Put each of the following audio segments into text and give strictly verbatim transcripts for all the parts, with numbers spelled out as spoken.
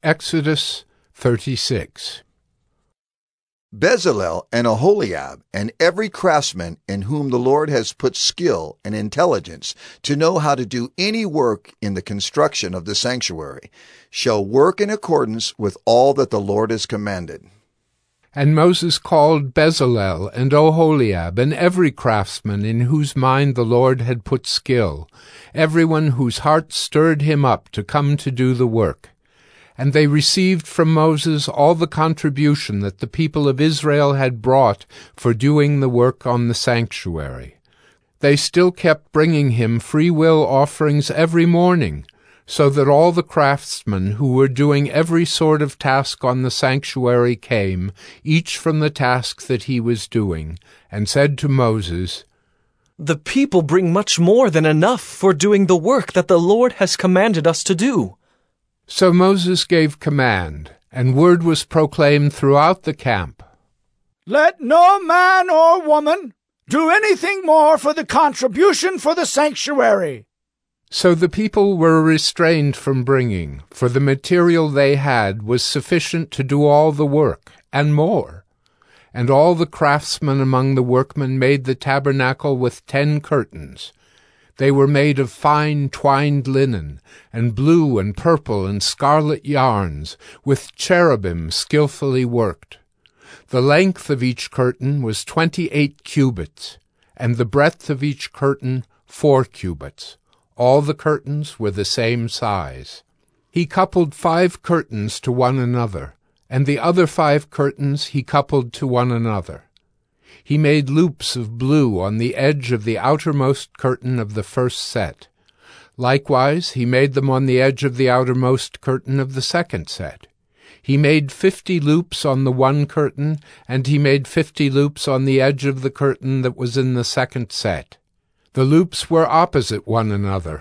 Exodus thirty-six. Bezalel and Aholiab and every craftsman in whom the Lord has put skill and intelligence to know how to do any work in the construction of the sanctuary shall work in accordance with all that the Lord has commanded. And Moses called Bezalel and Aholiab and every craftsman in whose mind the Lord had put skill, everyone whose heart stirred him up to come to do the work. And they received from Moses all the contribution that the people of Israel had brought for doing the work on the sanctuary. They still kept bringing him free will offerings every morning, so that all the craftsmen who were doing every sort of task on the sanctuary came, each from the task that he was doing, and said to Moses, "The people bring much more than enough for doing the work that the Lord has commanded us to do." So Moses gave command, and word was proclaimed throughout the camp. "Let no man or woman do anything more for the contribution for the sanctuary." So the people were restrained from bringing, for the material they had was sufficient to do all the work, and more. And all the craftsmen among the workmen made the tabernacle with ten curtains. They were made of fine twined linen, and blue and purple and scarlet yarns, with cherubim skillfully worked. The length of each curtain was twenty-eight cubits, and the breadth of each curtain four cubits. All the curtains were the same size. He coupled five curtains to one another, and the other five curtains he coupled to one another. He made loops of blue on the edge of the outermost curtain of the first set. Likewise he made them on the edge of the outermost curtain of the second set. He made fifty loops on the one curtain, and he made fifty loops on the edge of the curtain that was in the second set. The loops were opposite one another.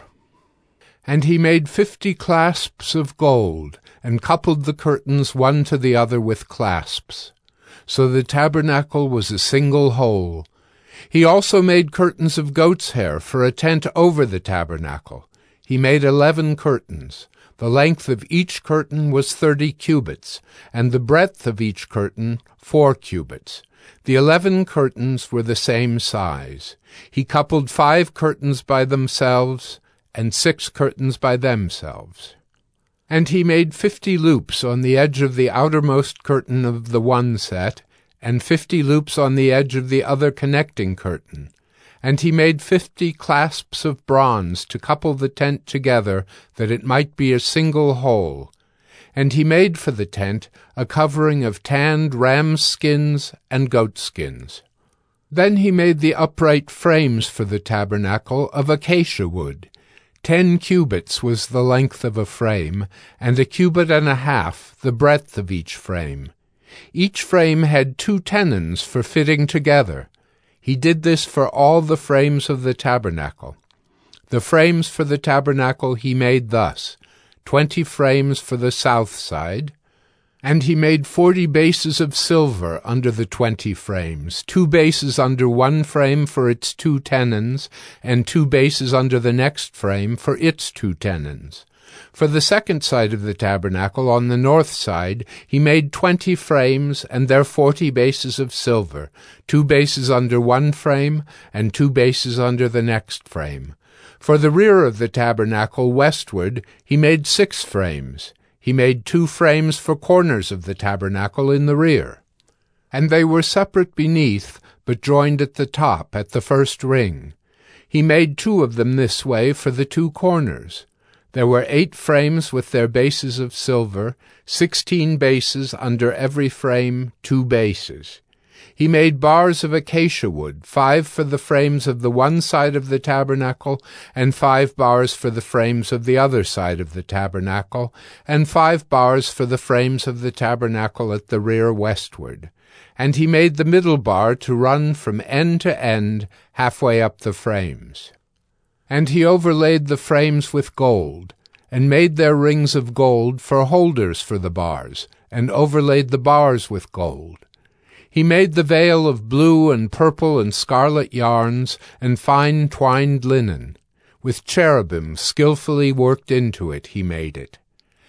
And he made fifty clasps of gold, and coupled the curtains one to the other with clasps. So the tabernacle was a single whole. He also made curtains of goat's hair for a tent over the tabernacle. He made eleven curtains. The length of each curtain was thirty cubits, and the breadth of each curtain four cubits. The eleven curtains were the same size. He coupled five curtains by themselves, and six curtains by themselves. And he made fifty loops on the edge of the outermost curtain of the one set, and fifty loops on the edge of the other connecting curtain. And he made fifty clasps of bronze to couple the tent together, that it might be a single whole. And he made for the tent a covering of tanned ram skins and goat skins. Then he made the upright frames for the tabernacle of acacia wood. Ten cubits was the length of a frame, and a cubit and a half the breadth of each frame. Each frame had two tenons for fitting together. He did this for all the frames of the tabernacle. The frames for the tabernacle he made thus: twenty frames for the south side, and he made forty bases of silver under the twenty frames, two bases under one frame for its two tenons, and two bases under the next frame for its two tenons. For the second side of the tabernacle, on the north side, he made twenty frames and their forty bases of silver, two bases under one frame, and two bases under the next frame. For the rear of the tabernacle westward, he made six frames. He made two frames for corners of the tabernacle in the rear. And they were separate beneath, but joined at the top, at the first ring. He made two of them this way for the two corners. There were eight frames with their bases of silver, sixteen bases under every frame, two bases. He made bars of acacia wood, five for the frames of the one side of the tabernacle, and five bars for the frames of the other side of the tabernacle, and five bars for the frames of the tabernacle at the rear westward. And he made the middle bar to run from end to end, halfway up the frames. And he overlaid the frames with gold, and made their rings of gold for holders for the bars, and overlaid the bars with gold. He made the veil of blue and purple and scarlet yarns and fine twined linen. With cherubim skillfully worked into it he made it.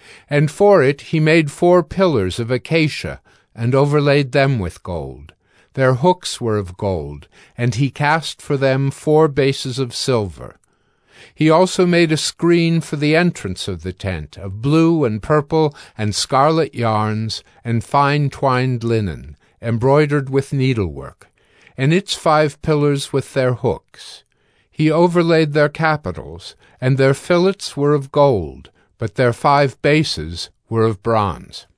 And for it he made four pillars of acacia, and overlaid them with gold. Their hooks were of gold, and he cast for them four bases of silver. He also made a screen for the entrance of the tent, of blue and purple and scarlet yarns, and fine twined linen, embroidered with needlework, and its five pillars with their hooks. He overlaid their capitals, and their fillets were of gold, but their five bases were of bronze.